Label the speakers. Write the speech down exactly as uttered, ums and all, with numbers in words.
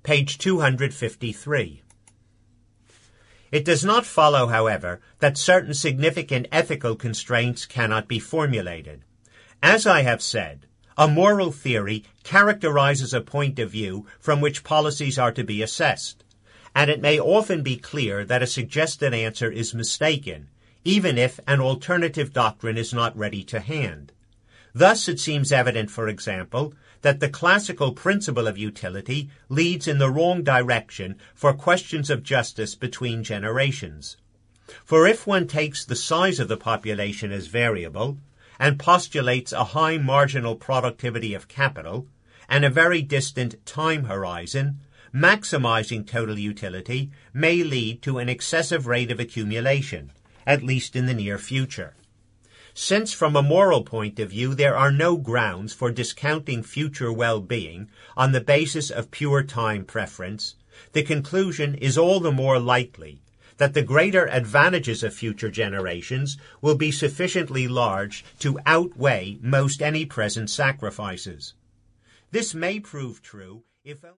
Speaker 1: page two hundred fifty-three. It does not follow, however, that certain significant ethical constraints cannot be formulated. As I have said, a moral theory characterizes a point of view from which policies are to be assessed, and it may often be clear that a suggested answer is mistaken, even if an alternative doctrine is not ready to hand. Thus it seems evident, for example, that the classical principle of utility leads in the wrong direction for questions of justice between generations. For if one takes the size of the population as variable, and postulates a high marginal productivity of capital, and a very distant time horizon, maximizing total utility may lead to an excessive rate of accumulation, at least in the near future. Since from a moral point of view there are no grounds for discounting future well-being on the basis of pure time preference, the conclusion is all the more likely that the greater advantages of future generations will be sufficiently large to outweigh most any present sacrifices. This may prove true if